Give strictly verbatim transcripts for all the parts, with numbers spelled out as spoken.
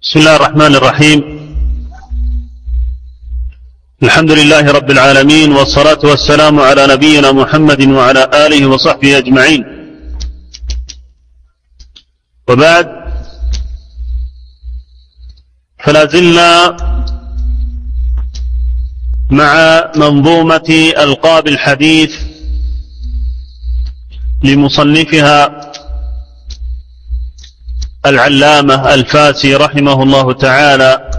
بسم الله الرحمن الرحيم. الحمد لله رب العالمين، والصلاة والسلام على نبينا محمد وعلى آله وصحبه أجمعين، وبعد، فلا زلنا مع منظومة ألقاب الحديث لمصنفها العلامة الفاسي رحمه الله تعالى،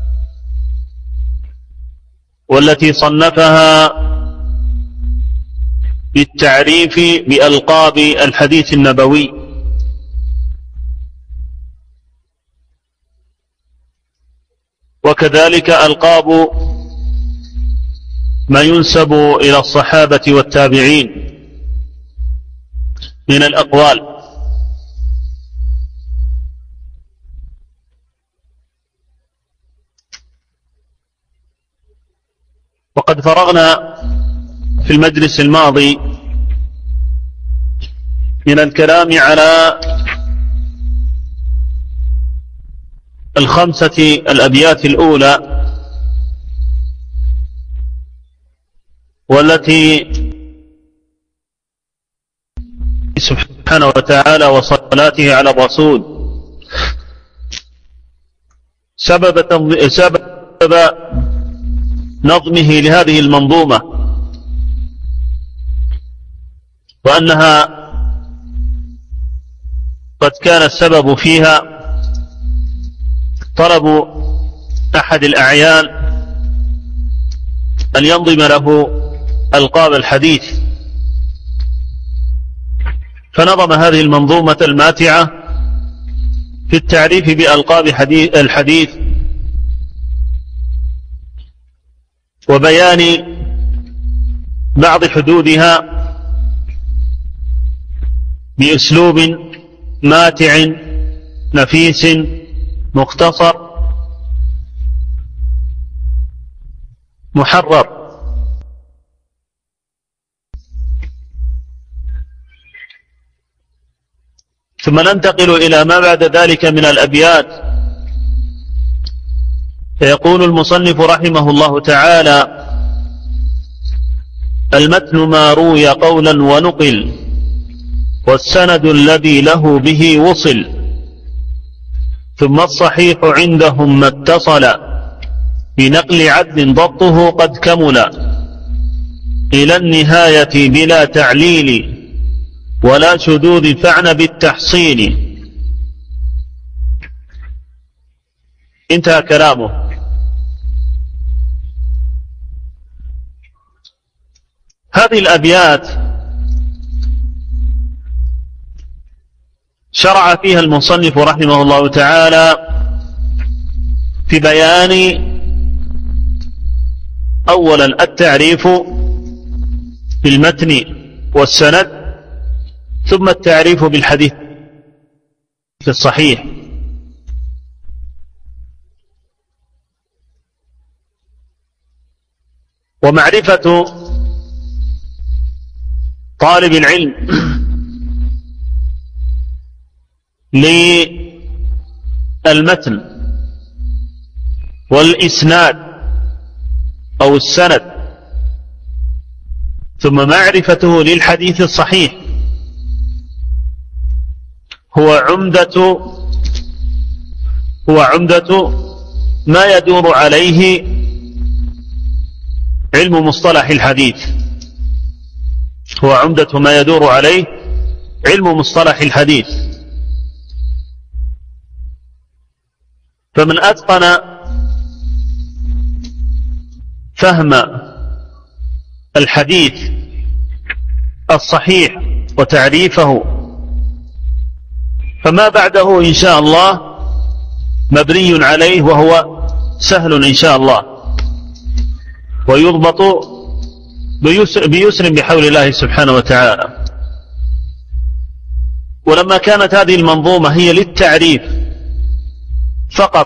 والتي صنفها بالتعريف بألقاب الحديث النبوي. وكذلك ألقاب ما ينسب إلى الصحابة والتابعين من الأقوال. وقد فرغنا في المجلس الماضي من الكلام على الخمسة الأبيات الأولى، والتي سبحانه وتعالى وصلاته على الرسول سبب سبب نظمه لهذه المنظومة، وأنها قد كان السبب فيها طلب أحد الأعيان أن ينظم له ألقاب الحديث، فنظم هذه المنظومة الماتعة في التعريف بألقاب الحديث وبيان بعض حدودها بأسلوب ماتع نفيس مختصر محرر. ثم ننتقل إلى ما بعد ذلك من الأبيات، فيقول المصنف رحمه الله تعالى: المتن ما روي قولا ونقل، والسند الذي له به وصل، ثم الصحيح عندهم ما اتصل، بنقل عدل ضبطه قد كمل، إلى النهاية بلا تعليل، ولا شذوذ فعن بالتحصيل. انتهى كلامه. هذه الأبيات شرع فيها المصنف رحمه الله تعالى في بيان أولا التعريف بالمتن والسند، ثم التعريف بالحديث الصحيح. ومعرفة طالب العلم للمتن والإسناد أو السند، ثم معرفته للحديث الصحيح، هو عمدة هو عمدة ما يدور عليه علم مصطلح الحديث هو عمدة ما يدور عليه علم مصطلح الحديث. فمن أتقن فهم الحديث الصحيح وتعريفه، فما بعده إن شاء الله مبني عليه، وهو سهل إن شاء الله، ويضبط بيسر, بيسر بحول الله سبحانه وتعالى. ولما كانت هذه المنظومة هي للتعريف فقط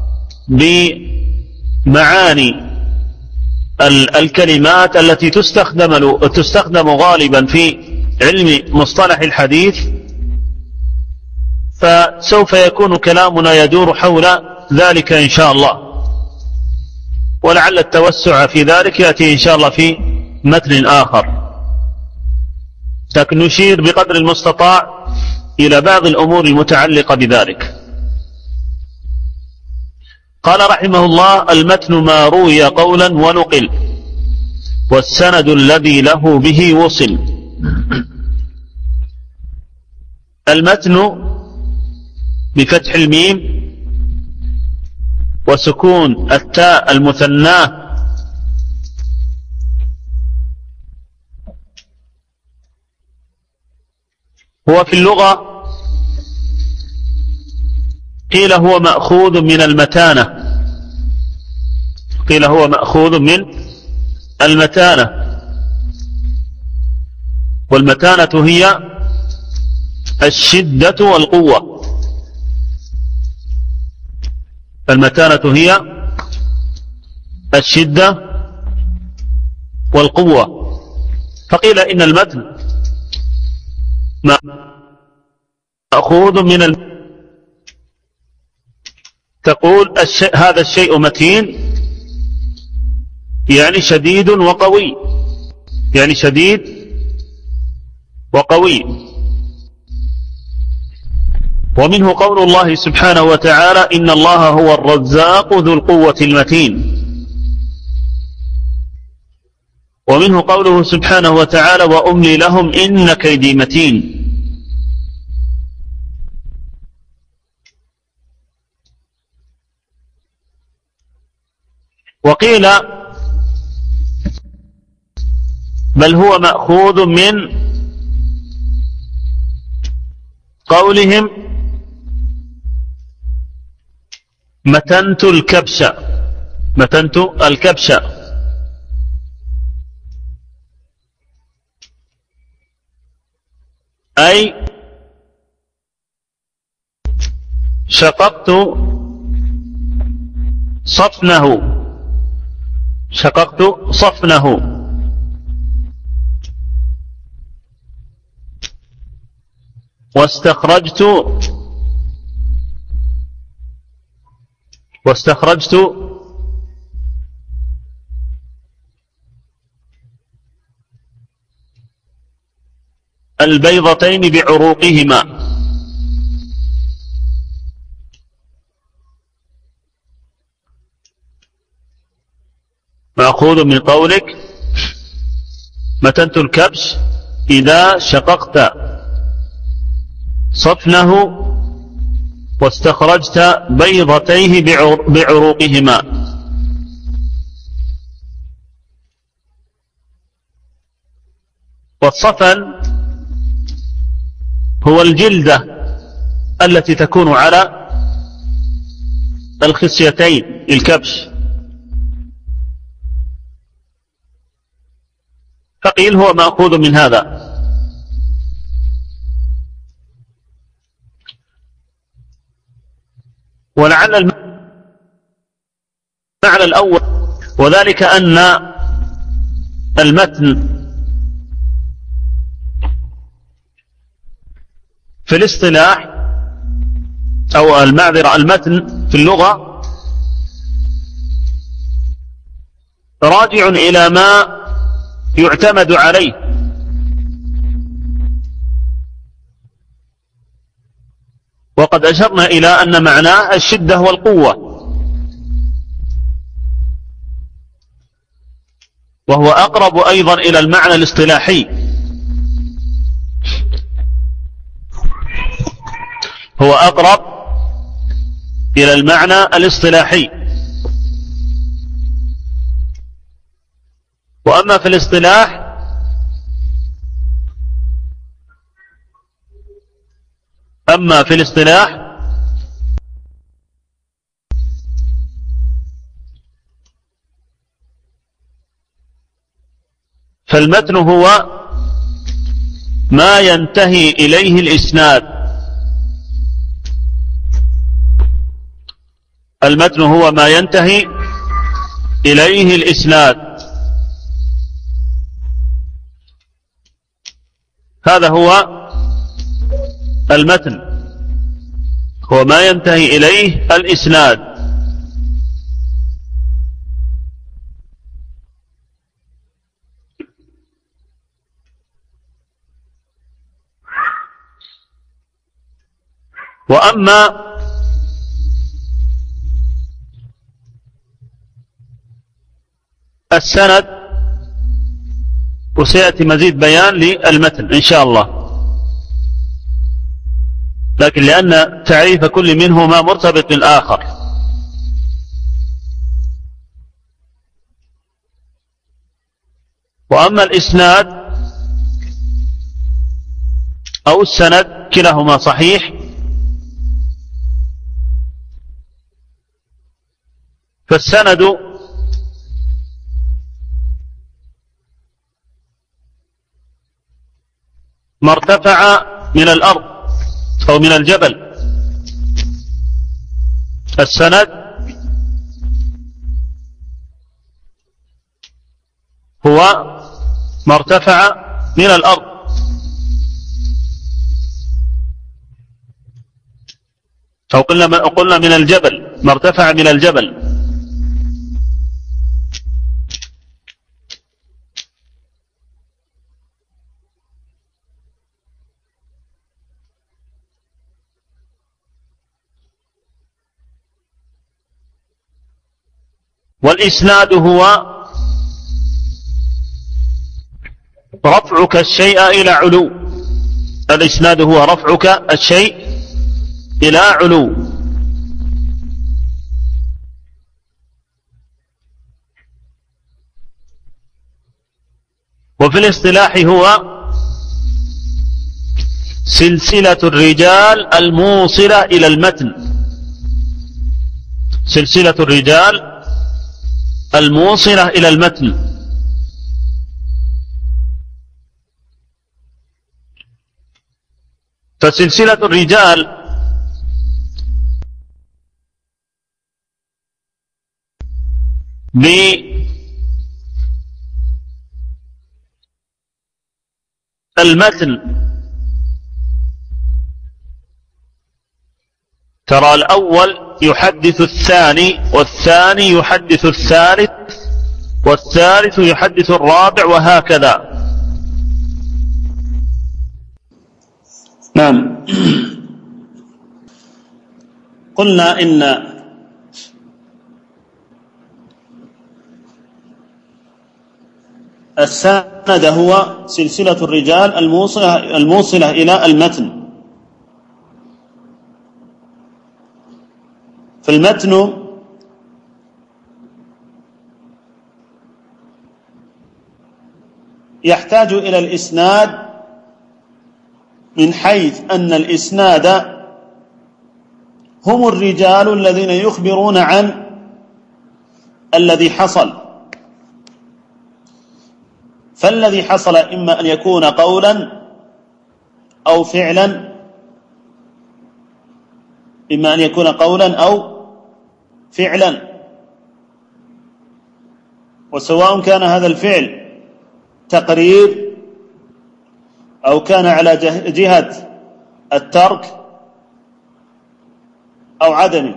بمعاني الكلمات التي تستخدم تستخدم غالبا في علم مصطلح الحديث، فسوف يكون كلامنا يدور حول ذلك إن شاء الله، ولعل التوسع في ذلك يأتي إن شاء الله في متن آخر، لكن نشير بقدر المستطاع إلى بعض الأمور المتعلقة بذلك. قال رحمه الله: المتن ما روي قولا ونقل، والسند الذي له به وصل. المتن بفتح الميم وسكون التاء المثناه هو في اللغة قيل هو مأخوذ من المتانة، قيل هو مأخوذ من المتانة، والمتانة هي الشدة والقوة. المتانة هي الشدة والقوة. فقيل إن المتن مأخوذ من الم... تقول الشيء هذا الشيء متين، يعني شديد وقوي، يعني شديد وقوي. ومنه قول الله سبحانه وتعالى: إن الله هو الرزاق ذو القوة المتين. ومنه قوله سبحانه وتعالى: وأملي لهم إن كيدي متين. وقيل بل هو مأخوذ من قولهم متنت الكبش، متنت الكبش، أي شققت صفنه، شققت صفنه. واستخرجت واستخرجت البيضتين بعروقهما. مأخوذ من قولك متنت الكبش إذا شققت صفنه واستخرجت بيضتيه بعروقهما. والصفن هو الجلدة التي تكون على الخصيتين الكبش. فقيل هو مأخوذ من هذا. ولعل المعنى الأول وذلك أن المتن في الاصطلاح أو المعذرة المتن في اللغة راجع إلى ما يعتمد عليه، وقد أشرنا إلى أن معناه الشدة والقوة، وهو أقرب أيضا إلى المعنى الاصطلاحي. هو أقرب إلى المعنى الاصطلاحي. وأما في الاصطلاح أما في الاصطلاح فالمتن هو ما ينتهي إليه الإسناد. المتن هو ما ينتهي إليه الإسناد. هذا هو المتن، هو ما ينتهي إليه الإسناد. وأما السند وسيأتي مزيد بيان للمتن إن شاء الله، لكن لأن تعريف كل منهما مرتبط بالآخر. وأما الإسناد أو السند كلاهما صحيح، فالسند ما ارتفع من الأرض أو من الجبل. السند هو ما ارتفع من الأرض، أو قلنا قلنا من الجبل، ما ارتفع من الجبل. والإسناد هو رفعك الشيء إلى علو. الإسناد هو رفعك الشيء إلى علو. وفي الاصطلاح هو سلسلة الرجال الموصلة إلى المتن. سلسلة الرجال الموصلة إلى المتن. فسلسلة الرجال بالمتن ترى الأول يحدث الثاني، والثاني يحدث الثالث، والثالث يحدث الرابع، وهكذا. نعم. قلنا إن السند هو سلسلة الرجال الموصلة, الموصلة إلى المتن. فالمتن يحتاج إلى الإسناد من حيث أن الإسناد هم الرجال الذين يخبرون عن الذي حصل. فالذي حصل إما أن يكون قولا أو فعلا، إما أن يكون قولا أو فعلا، وسواء كان هذا الفعل تقرير أو كان على جهة الترك أو عدمه.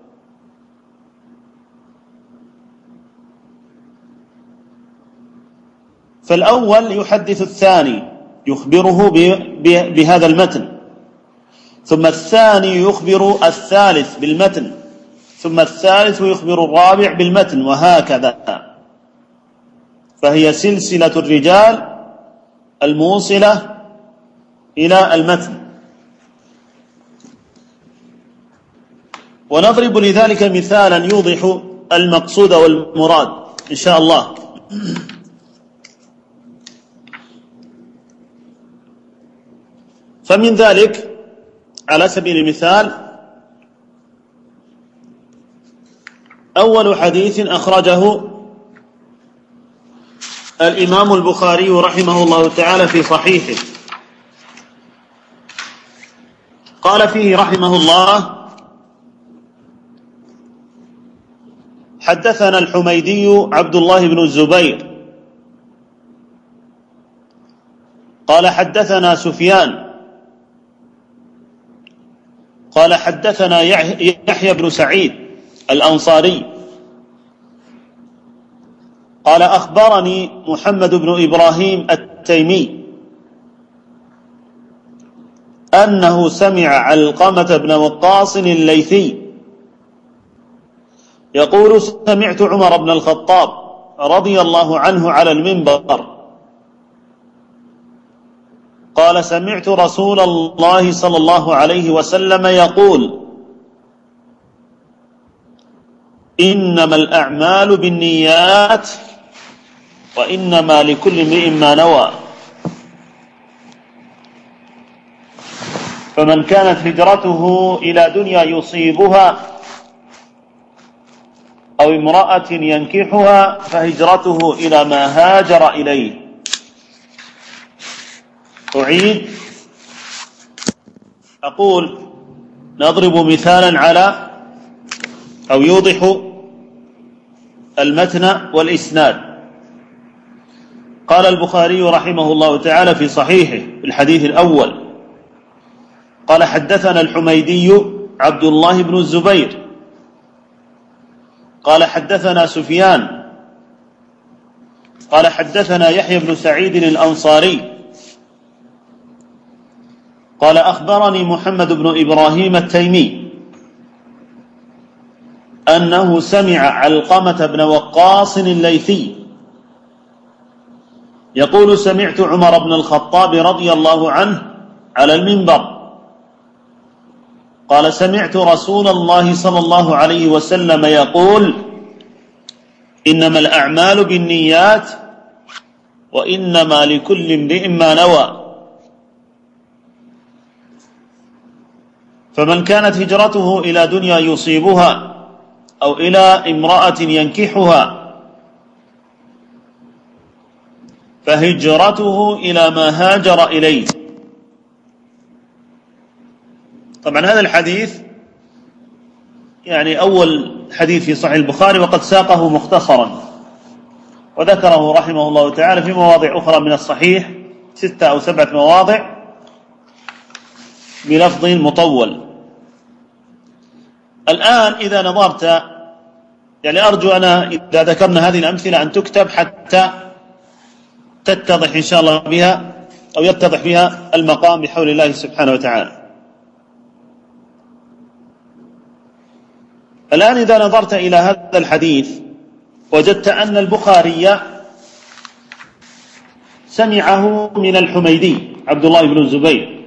فالأول يحدث الثاني يخبره بهذا المتن، ثم الثاني يخبر الثالث بالمتن، ثم الثالث يخبر الرابع بالمتن، وهكذا. فهي سلسلة الرجال الموصلة إلى المتن. ونضرب لذلك مثالا يوضح المقصود والمراد إن شاء الله. فمن ذلك على سبيل المثال أول حديث أخرجه الإمام البخاري رحمه الله تعالى في صحيحه، قال فيه رحمه الله: حدثنا الحميدي عبد الله بن الزبير قال حدثنا سفيان قال حدثنا يحيى بن سعيد الأنصاري قال أخبرني محمد بن إبراهيم التيمي أنه سمع علقمة بن وقاص الليثي يقول: سمعت عمر بن الخطاب رضي الله عنه على المنبر قال: سمعت رسول الله صلى الله عليه وسلم يقول: إنما الأعمال بالنيات وإنما لكل امرئ ما نوى. فمن كانت هجرته إلى دنيا يصيبها أو امرأة ينكحها فهجرته إلى ما هاجر إليه. أعيد أقول نضرب مثالا على أو يوضح المتن والإسناد. قال البخاري رحمه الله تعالى في صحيحه في الحديث الأول: قال: حدثنا الحميدي عبد الله بن الزبير قال: حدثنا سفيان قال: حدثنا يحيى بن سعيد الأنصاري قال: أخبرني محمد بن إبراهيم التيمي أنه سمع علقمة بن وقاص الليثي يقول: سمعت عمر بن الخطاب رضي الله عنه على المنبر قال: سمعت رسول الله صلى الله عليه وسلم يقول: إنما الأعمال بالنيات وإنما لكل امرئ ما نوى. فمن كانت هجرته إلى دنيا يصيبها أو إلى امرأة ينكحها فهجرته إلى ما هاجر إليه. طبعا هذا الحديث يعني أول حديث في صحيح البخاري، وقد ساقه مختصرا وذكره رحمه الله تعالى في مواضع أخرى من الصحيح، ستة أو سبعة مواضع بلفظ مطول. الآن إذا نظرت، يعني أرجو أنا إذا ذكرنا هذه الأمثلة أن تكتب حتى تتضح إن شاء الله بها أو يتضح بها المقام بحول الله سبحانه وتعالى. الآن إذا نظرت إلى هذا الحديث وجدت أن البخاري سمعه من الحميدي عبد الله بن الزبير،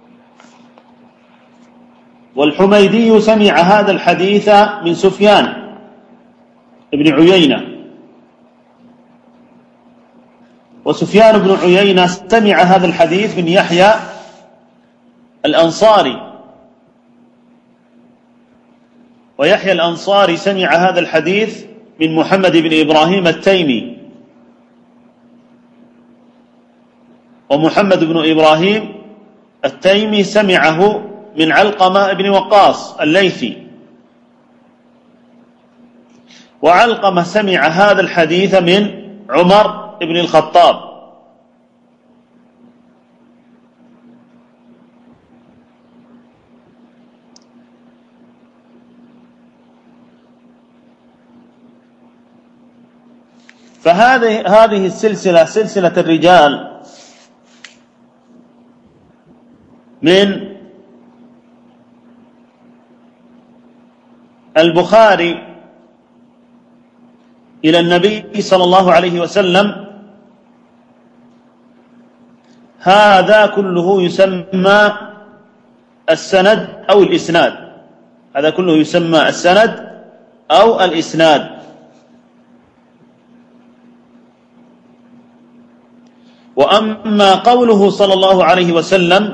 والحميدي سمع هذا الحديث من سفيان بن عيينة، وسفيان بن عيينة سمع هذا الحديث من يحيى الأنصاري، ويحيى الأنصاري سمع هذا الحديث من محمد بن إبراهيم التيمي، ومحمد بن إبراهيم التيمي سمعه من علقمة بن وقاص الليثي، وعلقمة سمع هذا الحديث من عمر بن الخطاب. فهذه هذه السلسلة سلسلة الرجال من البخاري إلى النبي صلى الله عليه وسلم، هذا كله يسمى السند أو الإسناد، هذا كله يسمى السند أو الإسناد. وأما قوله صلى الله عليه وسلم: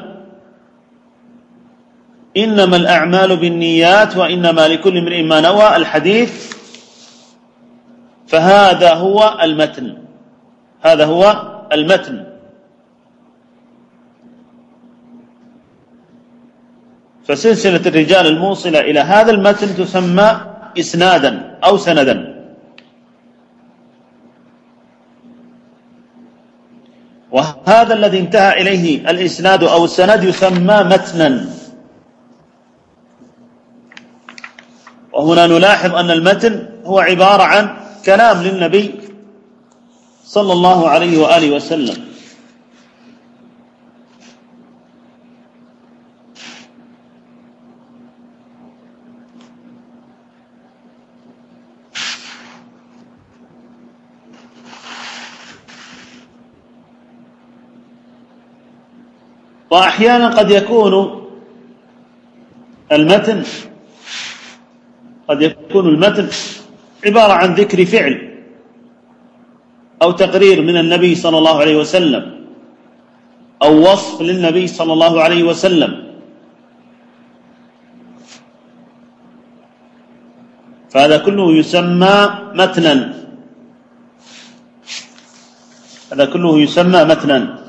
إنما الأعمال بالنيات وإنما لكل امرئ ما نوى، الحديث، فهذا هو المتن، هذا هو المتن. فسلسلة الرجال الموصلة إلى هذا المتن تسمى إسنادا أو سندا. وهذا الذي انتهى إليه الإسناد أو السند يسمى متنا. وهنا نلاحظ أن المتن هو عبارة عن كلام للنبي صلى الله عليه وآله وسلم. وأحيانا قد يكون المتن قد يكون المتن عبارة عن ذكر فعل أو تقرير من النبي صلى الله عليه وسلم أو وصف للنبي صلى الله عليه وسلم، فهذا كله يسمى متنا هذا كله يسمى متنا.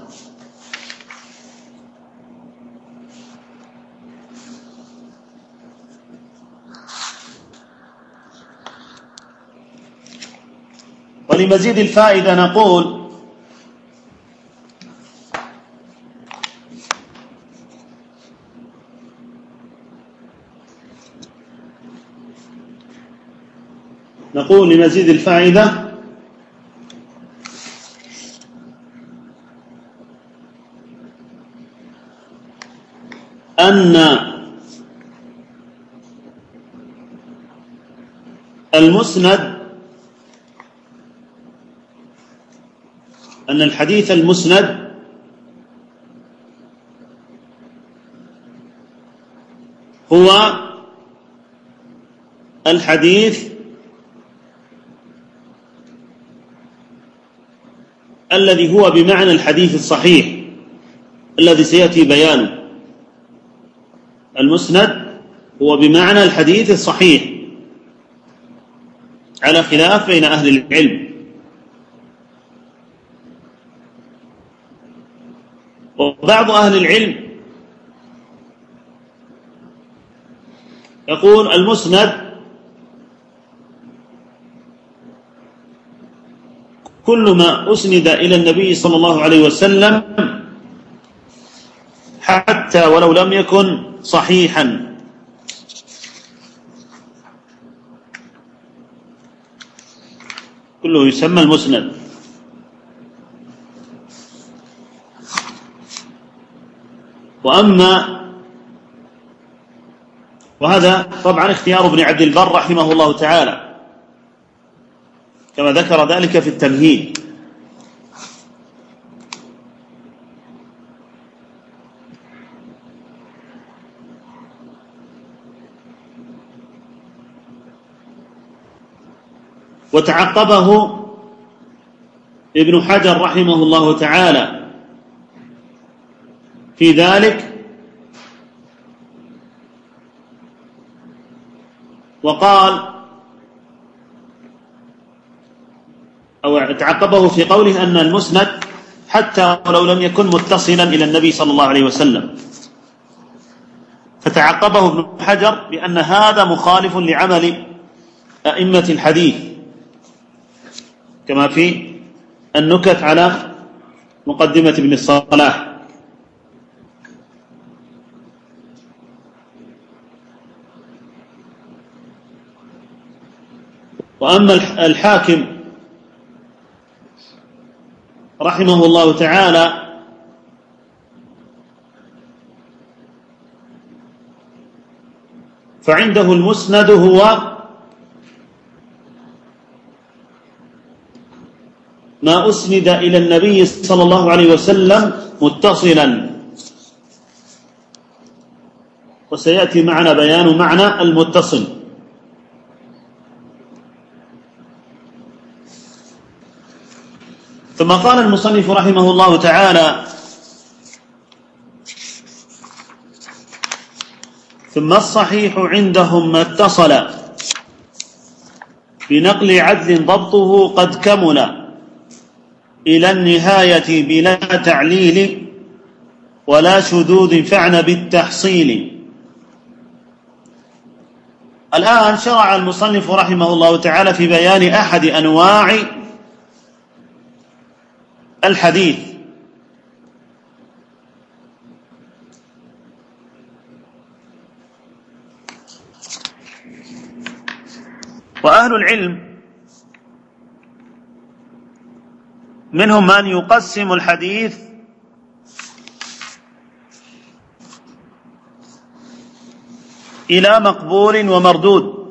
ولمزيد الفائدة نقول نقول لمزيد الفائدة أن المسند أن الحديث المسند هو الحديث الذي هو بمعنى الحديث الصحيح الذي سيأتي بيانه. المسند هو بمعنى الحديث الصحيح على خلاف بين أهل العلم. وبعض أهل العلم يقول المسند كل ما أسند إلى النبي صلى الله عليه وسلم حتى ولو لم يكن صحيحا، كله يسمى المسند. وأما وهذا طبعا اختيار ابن عبد البر رحمه الله تعالى كما ذكر ذلك في التمهيد. وتعقبه ابن حجر رحمه الله تعالى في ذلك وقال أو تعقبه في قوله أن المسند حتى ولو لم يكن متصلا إلى النبي صلى الله عليه وسلم، فتعقبه ابن حجر بأن هذا مخالف لعمل أئمة الحديث كما في النكت على مقدمة ابن الصلاح. وأما الحاكم رحمه الله تعالى فعنده المسند هو ما أسند إلى النبي صلى الله عليه وسلم متصلا، وسيأتي معنا بيان معنى المتصل. ثم قال المصنف رحمه الله تعالى: ثم الصحيح عندهم ما اتصل بنقل عدل ضبطه قد كمل إلى النهاية بلا تعليل ولا شذوذ فعن بالتحصيل. الآن شرع المصنف رحمه الله تعالى في بيان أحد أنواع الحديث، وأهل العلم منهم من يقسم الحديث إلى مقبول ومردود،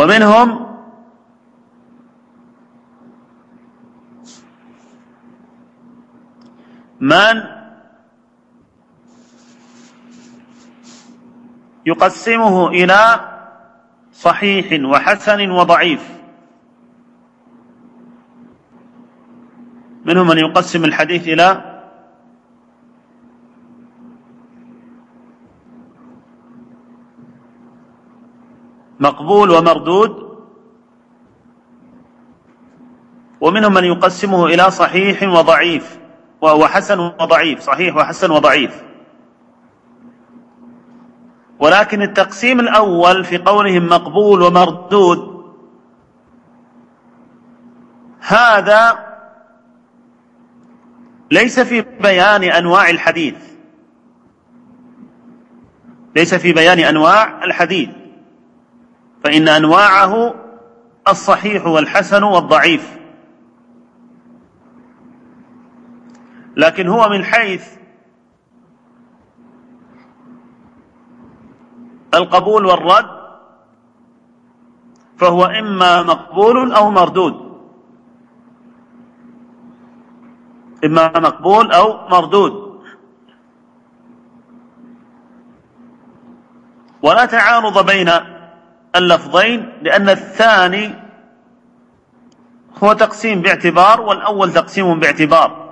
ومنهم من يقسمه إلى صحيح وحسن وضعيف. منهم من يقسم الحديث إلى مقبول ومردود، ومنهم من يقسمه إلى صحيح وضعيف وحسن وضعيف، صحيح وحسن وضعيف. ولكن التقسيم الأول في قولهم مقبول ومردود هذا ليس في بيان أنواع الحديث، ليس في بيان أنواع الحديث، فإن أنواعه الصحيح والحسن والضعيف، لكن هو من حيث القبول والرد فهو إما مقبول أو مردود، إما مقبول أو مردود، ولا تعارض بين اللفظين، لأن الثاني هو تقسيم باعتبار والأول تقسيم باعتبار.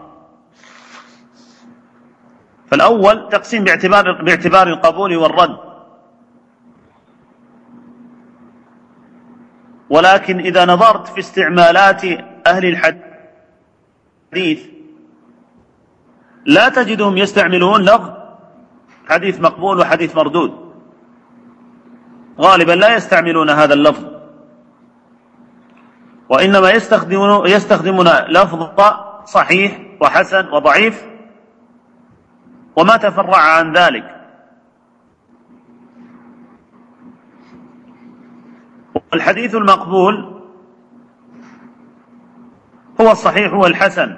فالأول تقسيم باعتبار باعتبار القبول والرد، ولكن إذا نظرت في استعمالات أهل الحديث لا تجدهم يستعملون لفظ حديث مقبول وحديث مردود، غالبا لا يستعملون هذا اللفظ، وإنما يستخدمون يستخدمون لفظ صحيح وحسن وضعيف وما تفرع عن ذلك. الحديث المقبول هو الصحيح والحسن،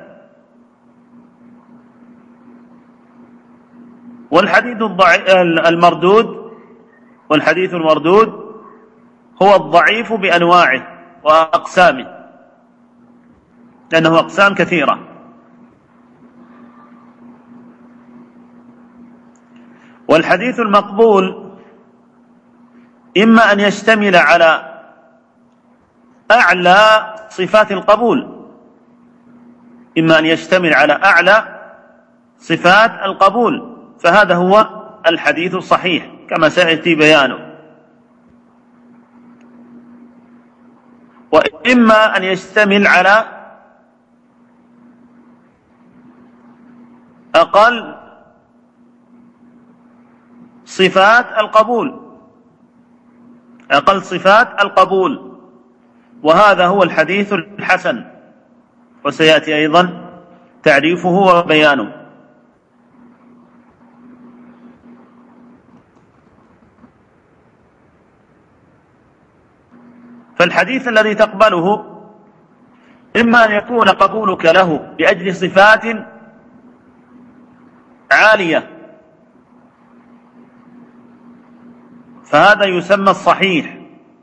والحديث المردود والحديث المردود هو الضعيف بأنواعه وأقسامه، لأنه أقسام كثيرة. والحديث المقبول إما أن يشتمل على أعلى صفات القبول، إما أن يشتمل على أعلى صفات القبول، فهذا هو الحديث الصحيح كما سيأتي بيانه، وإما أن يشتمل على أقل صفات القبول، أقل صفات القبول، وهذا هو الحديث الحسن، وسيأتي أيضا تعريفه وبيانه. فالحديث الذي تقبله إما أن يكون قبولك له لأجل صفات عالية، فهذا يسمى الصحيح،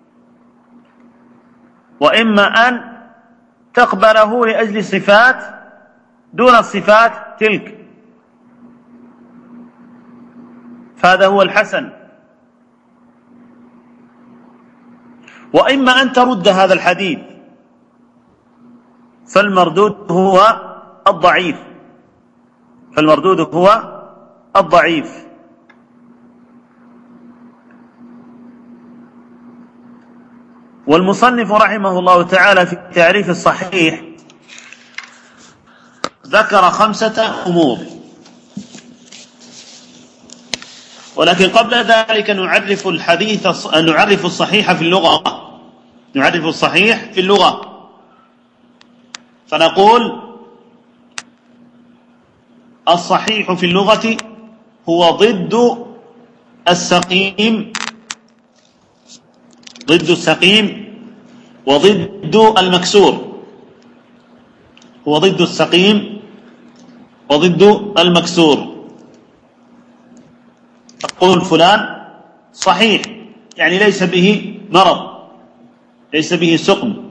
وإما أن تقبله لأجل صفات دون الصفات تلك، فهذا هو الحسن، وإما أن ترد هذا الحديث، فالمردود هو الضعيف، فالمردود هو الضعيف. والمصنف رحمه الله تعالى في تعريف الصحيح ذكر خمسة أمور، ولكن قبل ذلك نعرف الحديث نعرف الصحيح في اللغة نعرف الصحيح في اللغة فنقول الصحيح في اللغة هو ضد السقيم ضد السقيم وضد المكسور، هو ضد السقيم وضد المكسور. تقول فلان صحيح يعني ليس به مرض، ليس به سقم.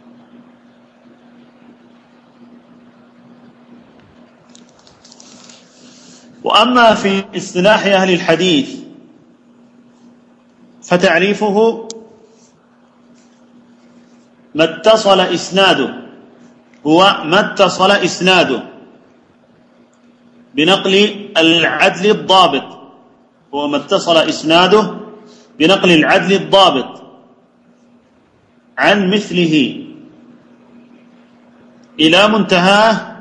وأما في اصطلاح أهل الحديث فتعريفه ما اتصل إسناده، هو ما اتصل إسناده بنقل العدل الضابط، هو ما اتصل إسناده بنقل العدل الضابط عن مثله إلى منتهاه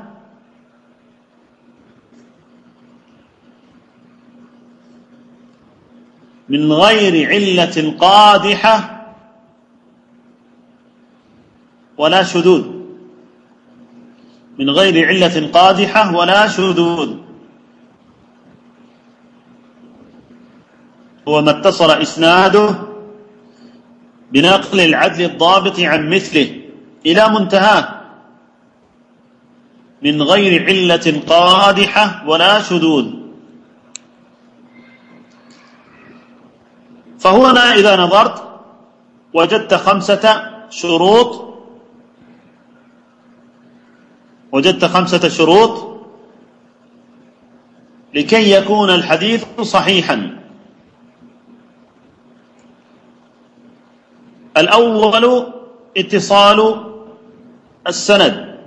من غير علة قادحة ولا شذوذ، من غير علة قادحة ولا شذوذ. هو ما اتصل إسناده بنقل العدل الضابط عن مثله إلى منتهاه من غير علة قادحة ولا شذوذ. فهنا إذا نظرت وجدت خمسة شروط وجدت خمسة شروط لكي يكون الحديث صحيحا. الأول اتصال السند،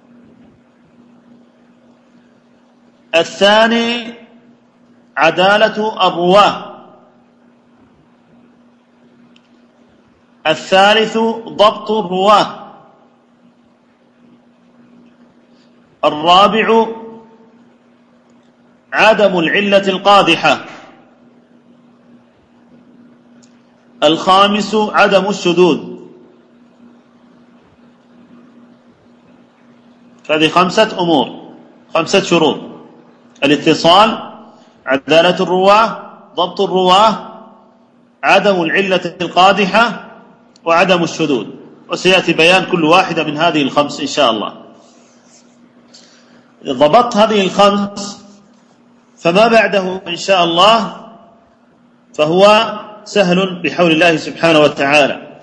الثاني عدالة الرواه، الثالث ضبط الرواه، الرابع عدم العلة القادحة، الخامس عدم الشذوذ. هذه خمسة أمور، خمسة شروط: الاتصال، عدالة الرواه، ضبط الرواه، عدم العلة القادحة، وعدم الشذوذ. وسيأتي بيان كل واحدة من هذه الخمس إن شاء الله. إذا ضبطت هذه الخمس فما بعده إن شاء الله فهو سهل بحول الله سبحانه وتعالى.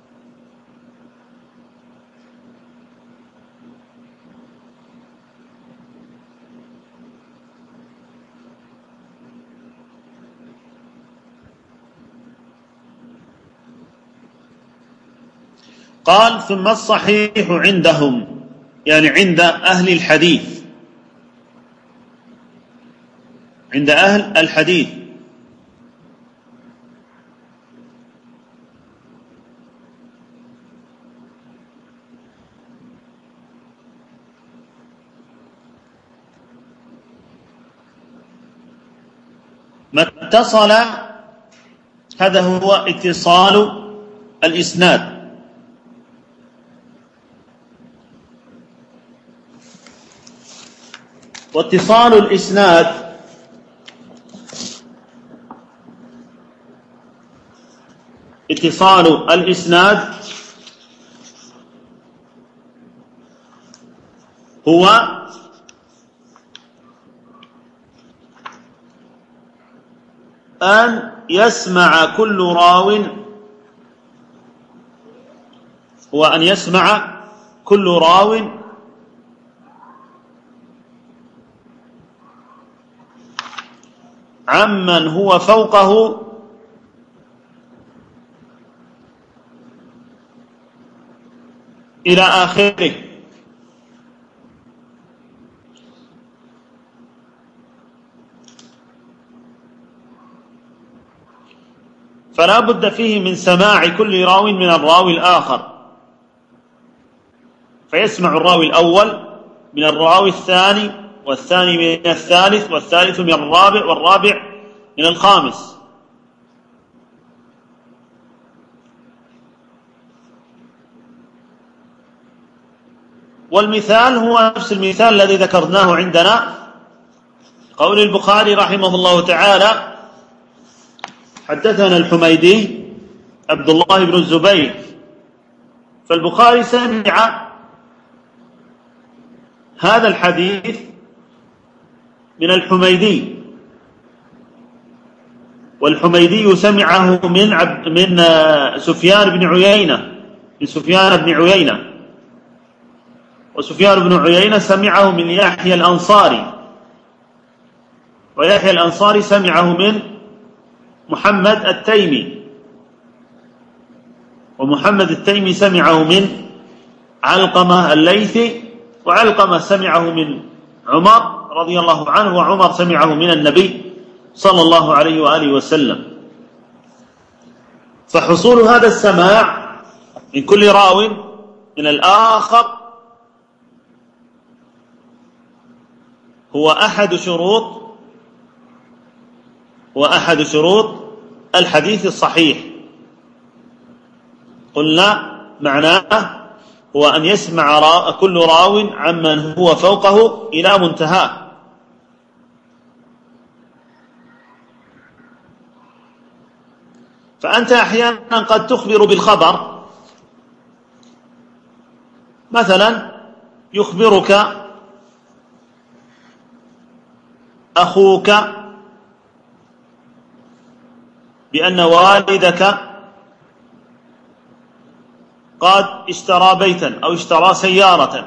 قال: ثم الصحيح عندهم، يعني عند أهل الحديث، عند أهل الحديث ما اتصل، هذا هو اتصال الإسناد. واتصال الإسناد اتصال الإسناد هو أن يسمع كل راو هو أن يسمع كل راو عمن هو فوقه إلى آخره. فلا بد فيه من سماع كل راو من الراوي الآخر، فيسمع الراوي الأول من الراوي الثاني، والثاني من الثالث، والثالث من الرابع، والرابع من الخامس. والمثال هو نفس المثال الذي ذكرناه عندنا، قول البخاري رحمه الله تعالى: حدثنا الحميدي عبد الله بن الزبير. فالبخاري سمع هذا الحديث من الحميدي، والحميدي سمعه من عبد من سفيان بن عيينة، من سفيان بن عيينة، وسفيان بن عيينة سمعه من يحيى الأنصاري، ويحيى الأنصاري سمعه من محمد التيمي، ومحمد التيمي سمعه من علقمة الليثي، وعلقمة سمعه من عمر رضي الله عنه، وعمر سمعه من النبي صلى الله عليه وآله وسلم. فحصول هذا السماع من كل راو من الآخر هو أحد شروط هو أحد شروط الحديث الصحيح. قلنا معناه هو أن يسمع كل راو عمن هو فوقه إلى منتهاه. فأنت أحيانا قد تخبر بالخبر، مثلا يخبرك أخوك بأن والدك قد اشترى بيتا أو اشترى سيارة،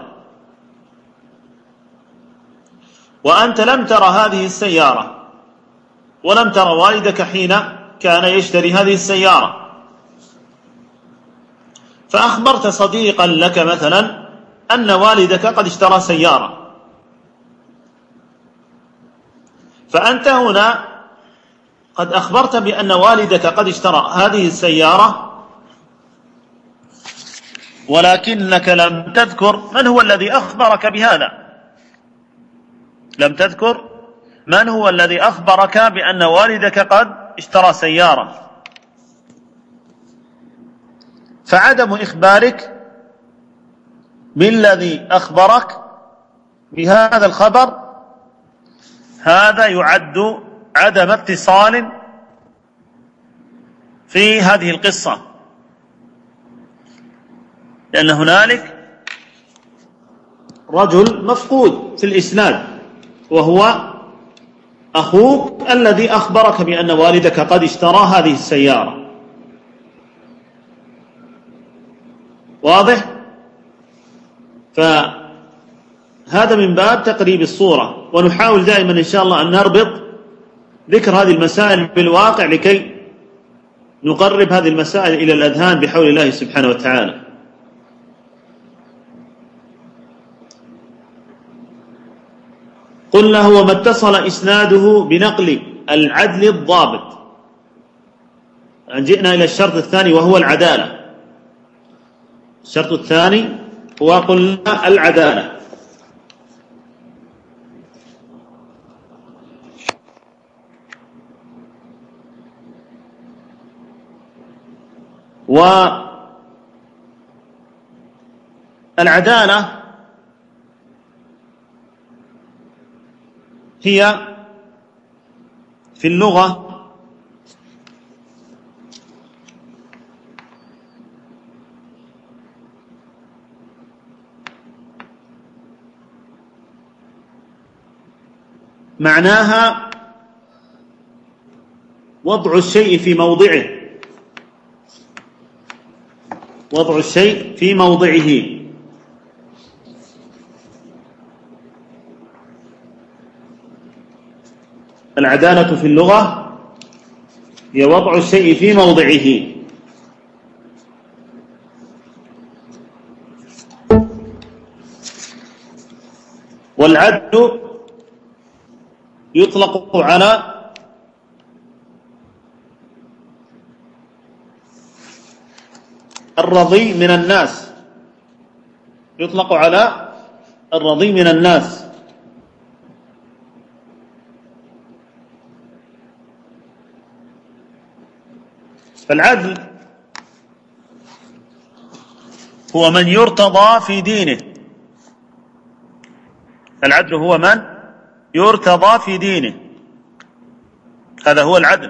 وأنت لم ترى هذه السيارة ولم ترى والدك حين كان يشتري هذه السيارة، فأخبرت صديقا لك مثلا أن والدك قد اشترى سيارة، فأنت هنا قد أخبرت بأن والدك قد اشترى هذه السيارة، ولكنك لم تذكر من هو الذي أخبرك بهذا، لم تذكر من هو الذي أخبرك بأن والدك قد اشترى سيارة. فعدم إخبارك بالذي أخبرك بهذا الخبر هذا يعد عدم اتصال في هذه القصة، لأن هنالك رجل مفقود في الإسناد وهو أخوك الذي أخبرك بأن والدك قد اشترى هذه السيارة. واضح؟ فهذا من باب تقريب الصورة، ونحاول دائما إن شاء الله أن نربط ذكر هذه المسائل بالواقع لكي نقرب هذه المسائل إلى الأذهان بحول الله سبحانه وتعالى. قلنا هو ما اتصل إسناده بنقل العدل الضابط. جئنا إلى الشرط الثاني وهو العدالة. الشرط الثاني هو قلنا العدالة. والعدالة هي في اللغة معناها وضع الشيء في موضعه، وضع الشيء في موضعه. العدالة في اللغة هي وضع الشيء في موضعه. والعدل يطلق على الرضي من الناس، يطلق على الرضي من الناس. فالعدل هو من يرتضى في دينه، العدل هو من يرتضى في دينه، هذا هو العدل.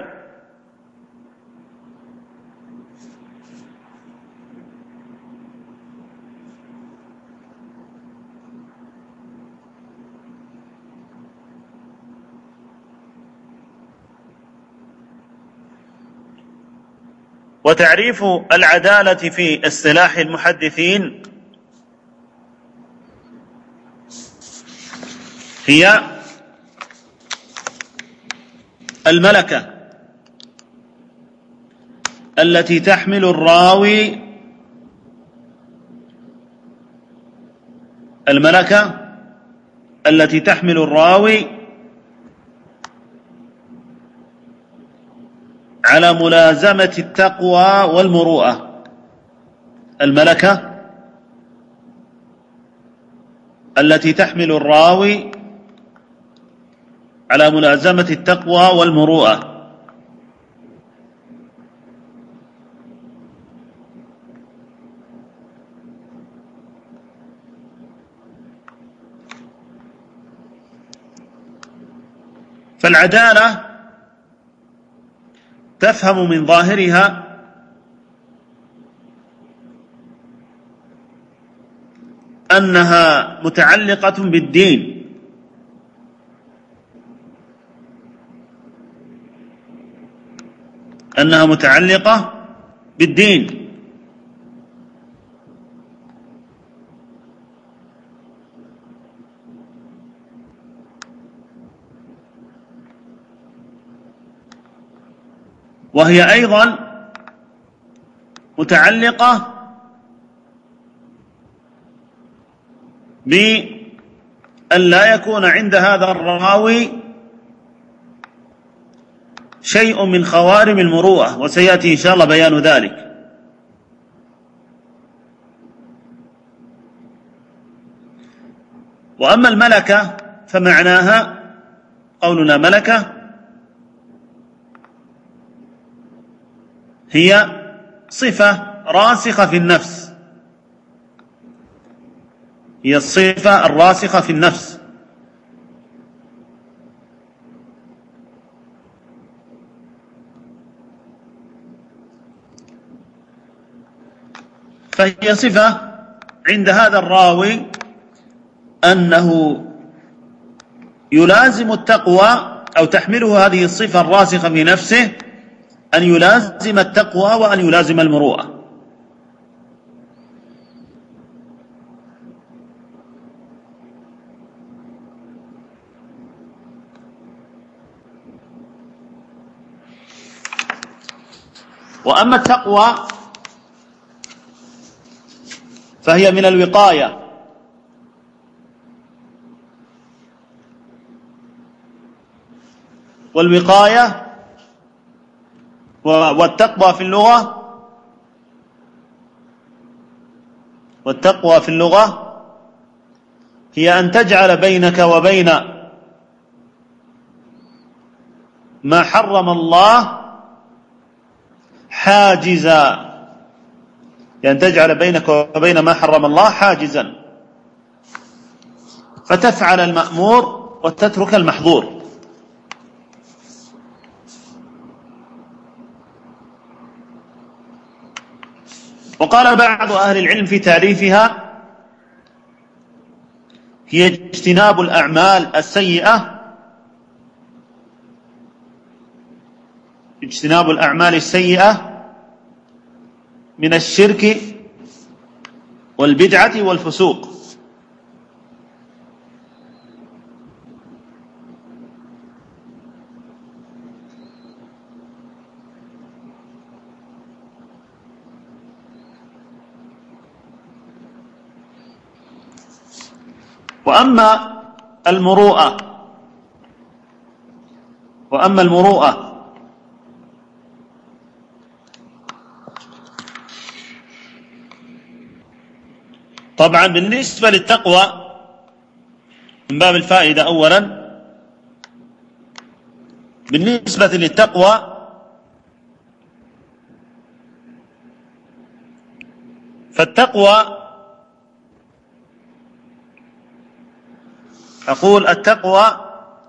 وتعريف العدالة في اصطلاح المحدثين هي الملكة التي تحمل الراوي الملكة التي تحمل الراوي على ملازمة التقوى والمروءة. الملكة التي تحمل الراوي على ملازمة التقوى والمروءة. فالعدالة تفهم من ظاهرها أنها متعلقة بالدين، أنها متعلقة بالدين، وهي أيضا متعلقة بأن لا يكون عند هذا الراوي شيء من خوارم المروءة، وسيأتي إن شاء الله بيان ذلك. وأما الملكة فمعناها قولنا ملكة هي صفة راسخة في النفس، هي الصفة الراسخة في النفس، فهي صفة عند هذا الراوي أنه يلازم التقوى، أو تحمله هذه الصفة الراسخة في نفسه أن يلازم التقوى وأن يلازم المروءة. وأما التقوى فهي من الوقاية، والوقاية والتقوى في اللغة والتقوى في اللغة هي أن تجعل بينك وبين ما حرم الله حاجزا، يعني تجعل بينك وبين ما حرم الله حاجزا، فتفعل المأمور وتترك المحظور. وقال بعض أهل العلم في تعريفها هي اجتناب الأعمال السيئة، اجتناب الأعمال السيئة من الشرك والبدعة والفسوق. وأما المروءة وأما المروءة طبعا بالنسبة للتقوى من باب الفائدة أولا، بالنسبة للتقوى فالتقوى أقول التقوى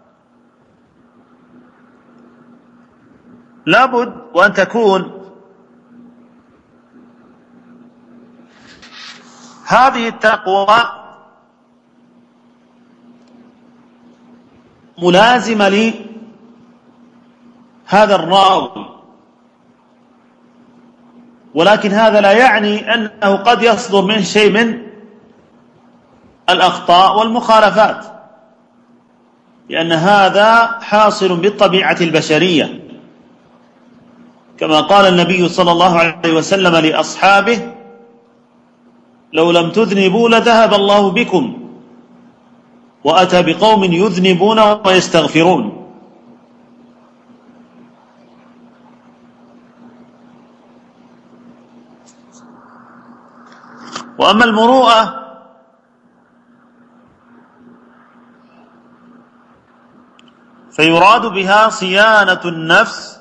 لابد وأن تكون هذه التقوى ملازمة لهذا الراوي، ولكن هذا لا يعني أنه قد يصدر منه شيء من الأخطاء والمخالفات، لأن هذا حاصل بالطبيعة البشرية، كما قال النبي صلى الله عليه وسلم لأصحابه: لو لم تذنبوا لذهب الله بكم، وأتى بقوم يذنبون ويستغفرون. وأما المروءة فيراد بها صيانة النفس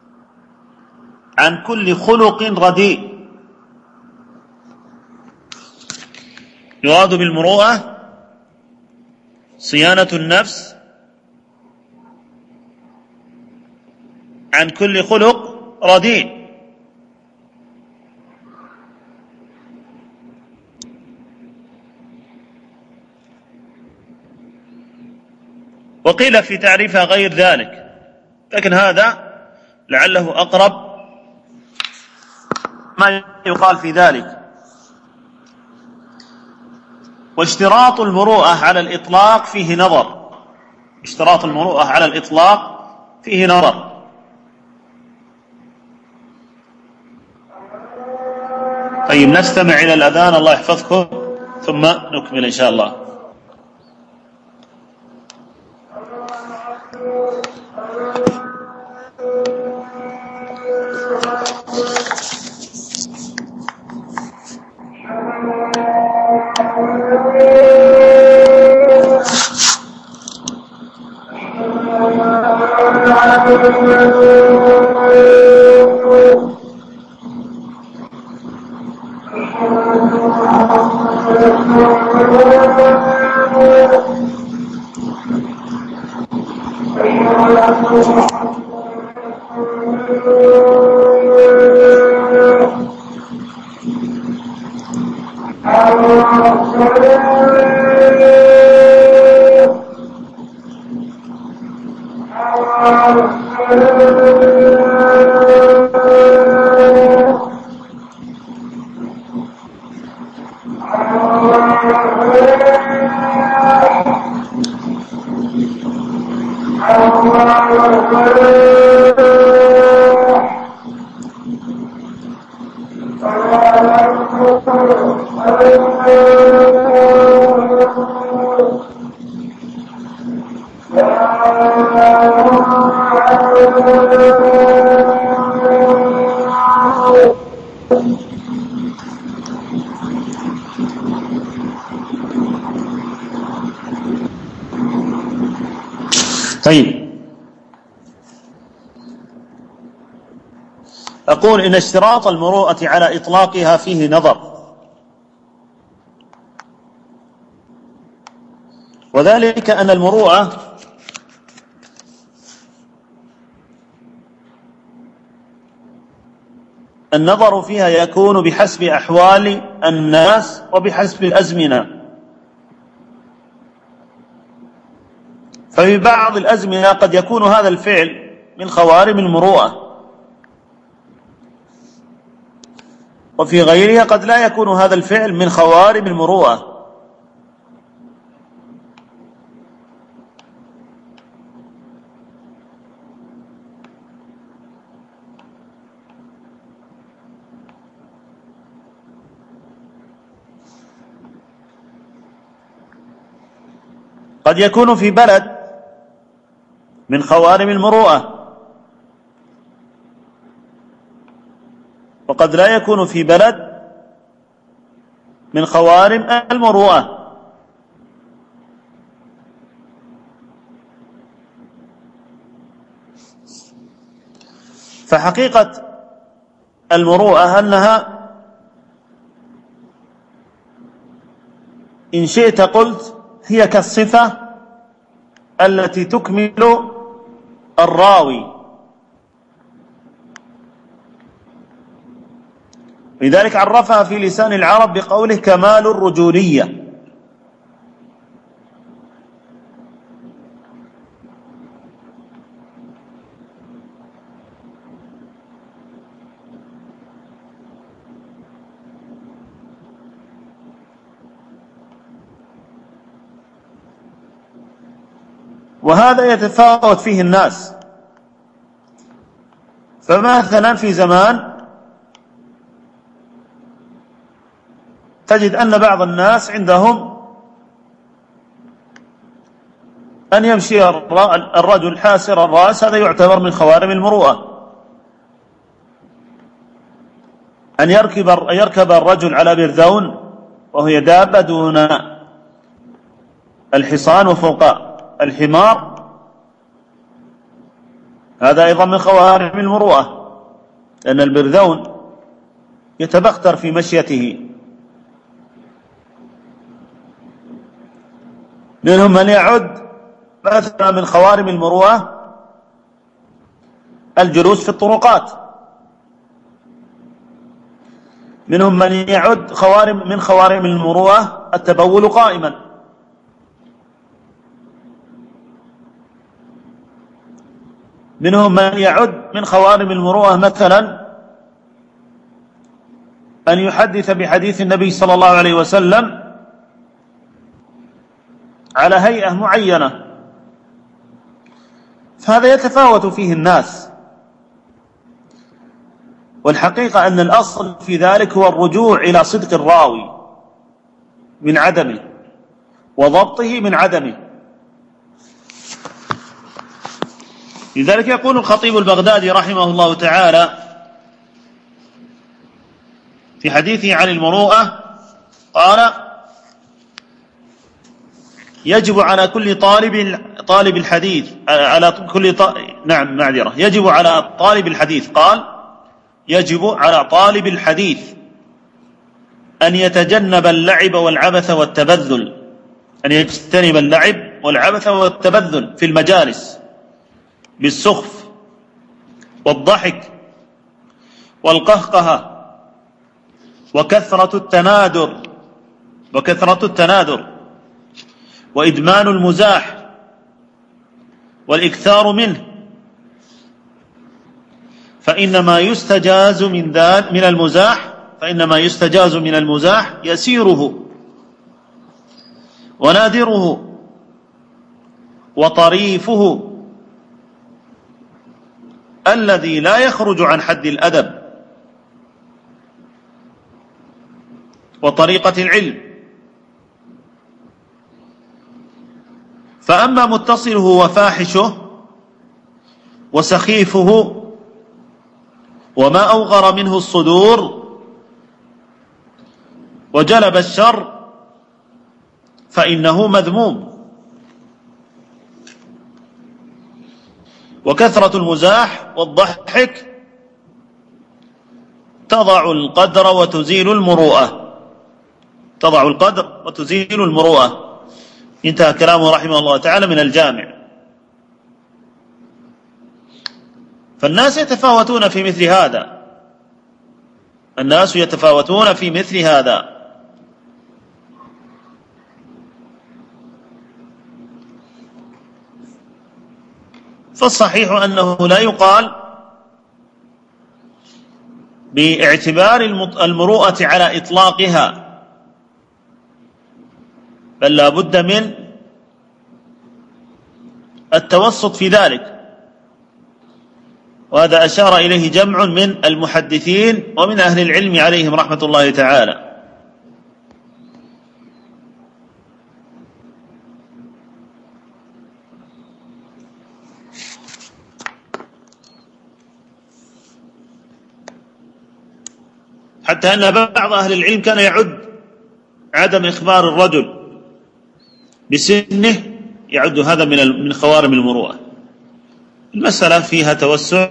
عن كل خلق رديء. يراد بالمروءة صيانة النفس عن كل خلق رديء. وقيل في تعريفها غير ذلك، لكن هذا لعله أقرب ما يقال في ذلك. واشتراط المروءة على الإطلاق فيه نظر، اشتراط المروءة على الإطلاق فيه نظر. طيب نستمع إلى الأذان، الله يحفظكم، ثم نكمل إن شاء الله. طيب، أقول إن اشتراط المروءة على إطلاقها فيه نظر، وذلك أن المروءة النظر فيها يكون بحسب أحوال الناس وبحسب الأزمنة. ففي بعض الأزمنة قد يكون هذا الفعل من خوارم المروءة، وفي غيرها قد لا يكون هذا الفعل من خوارم المروءة. قد يكون في بلد من خوارم المروءة، وقد لا يكون في بلد من خوارم المروءة. فحقيقة المروءة أنها إن شئت قلت هي كالصفة التي تكمل الراوي، لذلك عرفها في لسان العرب بقوله كمال الرجولية. وهذا يتفاوت فيه الناس. فمثلا في زمان تجد أن بعض الناس عندهم أن يمشي الرجل حاسر الرأس، هذا يعتبر من خوارم المروءة. أن يركب يركب الرجل على بردون وهي دابة دون الحصان وفوق الحمار، هذا أيضا من خوارم المروءة، لأن البردون يتبختر في مشيته. منهم من يعد مثلا من خوارم المروءة الجلوس في الطرقات، منهم من يعد خوارم من خوارم المروءة التبول قائما، منهم من يعد من خوارم المروءة مثلا أن يحدث بحديث النبي صلى الله عليه وسلم على هيئة معينة، فهذا يتفاوت فيه الناس. والحقيقة أن الأصل في ذلك هو الرجوع إلى صدق الراوي من عدمه وضبطه من عدمه. لذلك يقول الخطيب البغدادي رحمه الله تعالى في حديثه عن المروءة، قال: يجب على كل طالب طالب الحديث على كل ط... نعم معذرة يجب على طالب الحديث قال يجب على طالب الحديث أن يتجنب اللعب والعبث والتبذل، أن يجتنب اللعب والعبث والتبذل في المجالس بالسخف والضحك والقهقهة وكثرة التنادر وكثرة التنادر وإدمان المزاح والإكثار منه، فإنما يستجاز من ذلك من المزاح فإنما يستجاز من المزاح يسيره ونادره وطريفه الذي لا يخرج عن حد الأدب وطريقة العلم. فأما متصله وفاحشه وسخيفه وما أوغر منه الصدور وجلب الشر فإنه مذموم. وكثرة المزاح والضحك تضع القدر وتزيل المروءة تضع القدر وتزيل المروءة. انتهى كلامه رحمه الله تعالى من الجامع. فالناس يتفاوتون في مثل هذا الناس يتفاوتون في مثل هذا فالصحيح أنه لا يقال باعتبار المروءة على إطلاقها، بل لا بد من التوسط في ذلك، وهذا أشار إليه جمع من المحدثين ومن أهل العلم عليهم رحمة الله تعالى. حتى أن بعض أهل العلم كان يعد عدم إخبار الرجل بسنه يعد هذا من من خوارم المروءة. المسألة فيها توسع،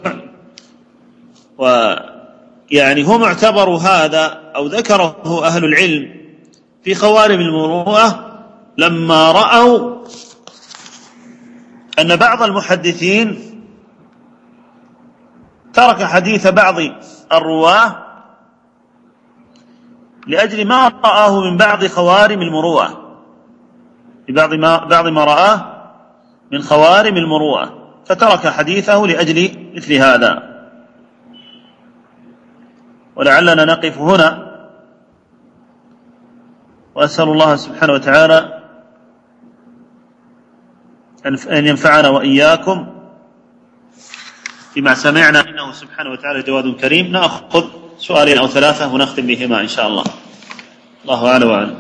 ويعني هو معتبر هذا أو ذكره أهل العلم في خوارم المروءة لما رأوا أن بعض المحدثين ترك حديث بعض الرواه لأجل ما رآه من بعض خوارم المروءة ببعض ما بعض ما رآه من خوارم المروءة، فترك حديثه لأجل مثل هذا. ولعلنا نقف هنا، وأسأل الله سبحانه وتعالى أن ينفعنا وإياكم بما سمعنا، إنه سبحانه وتعالى جواد كريم. نأخذ سؤالين أو ثلاثة ونختم بهما إن شاء الله. الله أعلم وأعلم.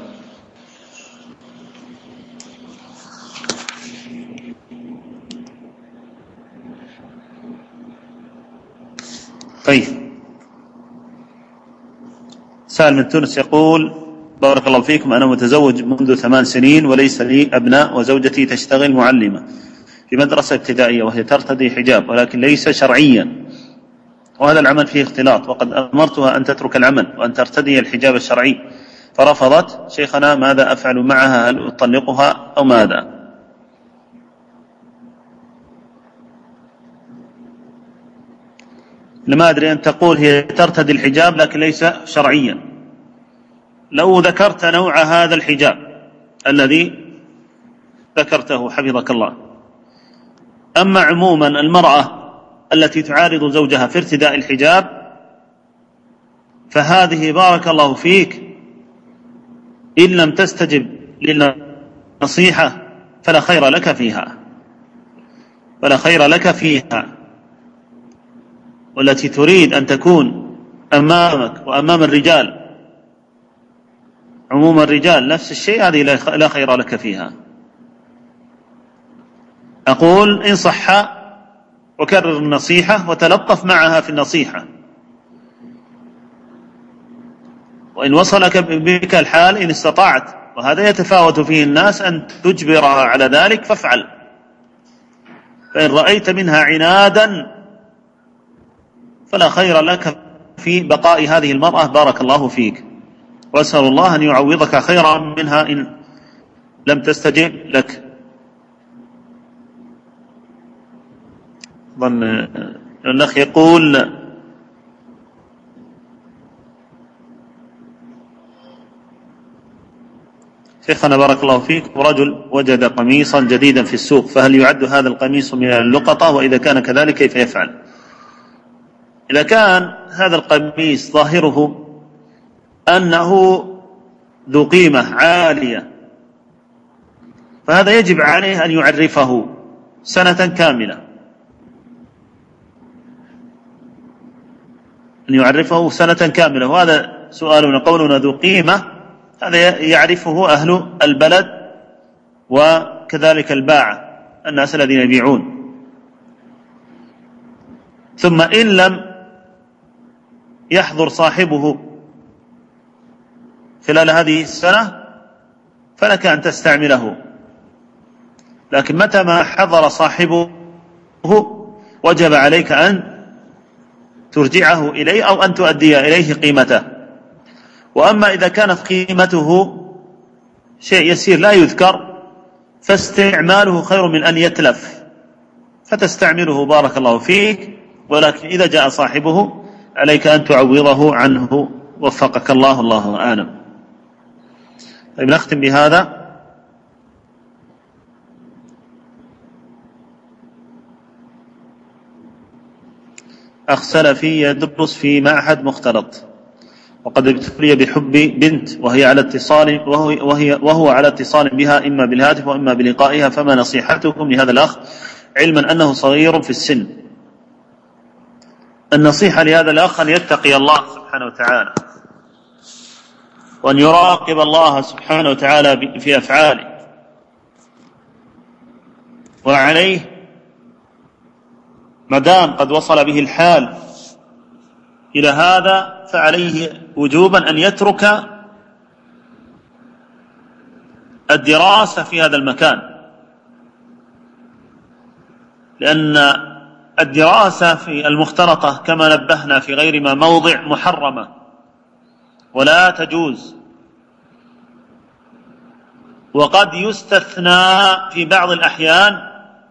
طيب، سائل من تونس يقول: بارك الله فيكم، أنا متزوج منذ ثمان سنين وليس لي أبناء، وزوجتي تشتغل معلمة في مدرسة ابتدائية وهي ترتدي حجاب ولكن ليس شرعيا، وهذا العمل فيه اختلاط، وقد أمرتها أن تترك العمل وأن ترتدي الحجاب الشرعي فرفضت. شيخنا ماذا أفعل معها؟ هل أطلقها أو ماذا؟ لما أدري أن تقول هي ترتدي الحجاب لكن ليس شرعيا. لو ذكرت نوع هذا الحجاب الذي ذكرته حفظك الله. أما عموما المرأة التي تعارض زوجها في ارتداء الحجاب فهذه بارك الله فيك إن لم تستجب للنصيحة فلا خير لك فيها، فلا خير لك فيها. والتي تريد أن تكون أمامك وأمام الرجال، عموم الرجال نفس الشيء، هذه لا خير لك فيها. أقول إن صح وكرر النصيحة وتلطف معها في النصيحة، وإن وصلك بك الحال إن استطعت، وهذا يتفاوت فيه الناس، أن تجبرها على ذلك فافعل. فإن رأيت منها عنادا فلا خير لك في بقاء هذه المرأة بارك الله فيك، وأسأل الله أن يعوضك خيرا منها إن لم تستجب لك. ظن الأخ يقول: شيخنا بارك الله فيك، رجل وجد قميصا جديدا في السوق، فهل يعد هذا القميص من اللقطة؟ وإذا كان كذلك كيف يفعل؟ إذا كان هذا القميص ظاهره أنه ذو قيمة عالية فهذا يجب عليه أن يعرفه سنة كاملة، أن يعرفه سنة كاملة. وهذا سؤالنا قولنا ذو قيمة، هذا يعرفه أهل البلد وكذلك الباعة، الناس الذين يبيعون. ثم إن لم يحضر صاحبه خلال هذه السنة فلك أن تستعمله، لكن متى ما حضر صاحبه وجب عليك أن ترجعه إليه أو أن تؤدي إليه قيمته. وأما إذا كانت قيمته شيء يسير لا يذكر فاستعماله خير من أن يتلف، فتستعمله بارك الله فيك، ولكن إذا جاء صاحبه عليك أن تعوضه عنه، وفقك الله، الله أعلم. طيب، نختم بهذا. أخ سلفي يدرس في معهد مختلط وقد ابتلي بحب بنت وهي على اتصال وهو, وهي وهو على اتصال بها إما بالهاتف وإما بلقائها، فما نصيحتكم لهذا الأخ علما أنه صغير في السن؟ النصيحة لهذا الأخ أن يتقي الله سبحانه وتعالى وأن يراقب الله سبحانه وتعالى في أفعاله، وعليه مدام قد وصل به الحال إلى هذا فعليه وجوبا أن يترك الدراسة في هذا المكان، لأن الدراسة في المختلطة كما نبهنا في غير ما موضع محرمة ولا تجوز، وقد يستثنى في بعض الأحيان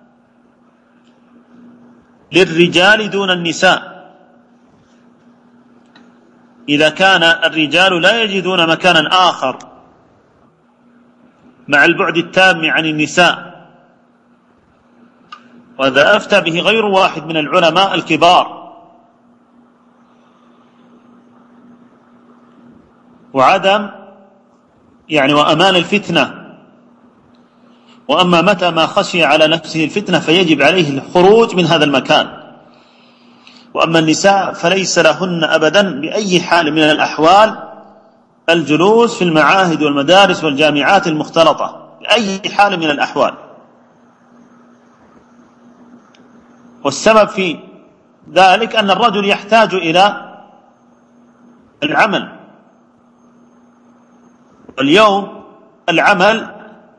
للرجال دون النساء إذا كان الرجال لا يجدون مكانا آخر مع البعد التام عن النساء، وهذا أفتى به غير واحد من العلماء الكبار. وعدم يعني وأمان الفتنة وأما متى ما خشي على نفسه الفتنة فيجب عليه الخروج من هذا المكان. وأما النساء فليس لهن أبدا بأي حال من الأحوال الجلوس في المعاهد والمدارس والجامعات المختلطة بأي حال من الأحوال. والسبب في ذلك أن الرجل يحتاج إلى العمل، واليوم العمل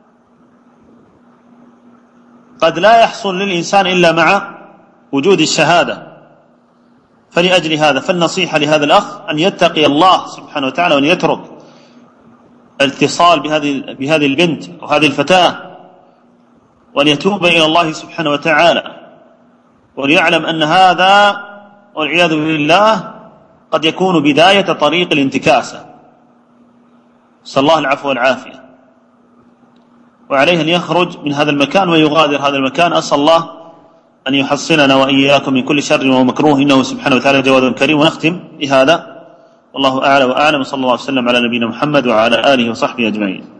قد لا يحصل للإنسان إلا مع وجود الشهادة. فلأجل هذا فالنصيحة لهذا الأخ أن يتقي الله سبحانه وتعالى وأن يترك الاتصال بهذه بهذه البنت وهذه الفتاة، وأن يتوب إلى الله سبحانه وتعالى، وليعلم أن هذا والعياذ بالله قد يكون بداية طريق الانتكاسة، نسأل الله العفو والعافية. وعليه أن يخرج من هذا المكان ويغادر هذا المكان. أسأل الله أن يحصننا وإياكم من كل شر ومكروه، إنه سبحانه وتعالى جواد كريم. ونختم بهذا، والله أعلى وأعلم، صلى الله عليه وسلم على نبينا محمد وعلى آله وصحبه أجمعين.